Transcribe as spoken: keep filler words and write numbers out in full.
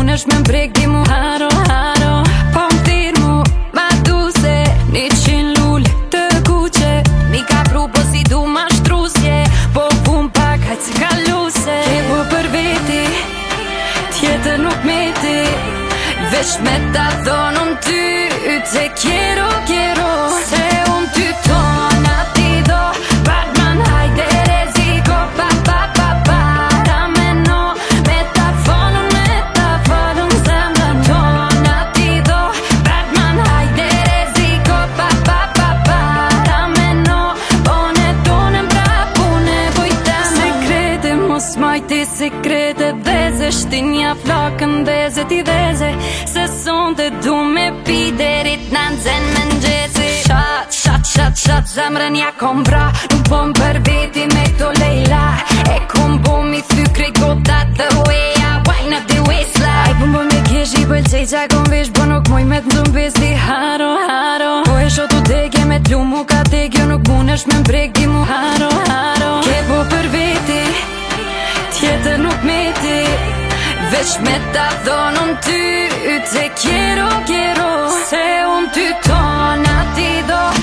munesh me mbrek di mu haro, haro. Po m'thirë mu, ma du se një qin lullë të kuqe. Mi ka pru po si du ma shtrusje, po vum pak hajt si kaluse. Ke po për veti, tjetër nuk meti, veç me ta thonë unë ty, te quiero, quiero. Se unë ty tonë ati do, Batman hajde reziko, pa pa pa pa. Ta me no, me ta folën, me ta folën zemrën tonë ati do, Batman hajde reziko, pa pa pa pa. Ta me no, pone tonë mprap, pune bujteme. Sekrete mos majti sekrete, dheze shtinja flakën dheze ti dheze. Se sonde du me pi derit në nxen me nxesi. Shat, shat, shat, shat, zemrën ja kom bra. Nuk bom për veti me këto lejla. E kom bo mi thy krejt gotat the way I wind up the waistline. Aj pëm bo me kesh i pëlqej qa kom vesh, bo nuk moj me t'ndum besti haro, haro. Po e shotu degje me t'lu mu ka degjo, nuk munesh me mbrek di mu haro, haro. Ke po për veti, tjetër nuk meti, veç me ta thonë unë ty, te quiero, quiero. Se unë ty tonë ati do,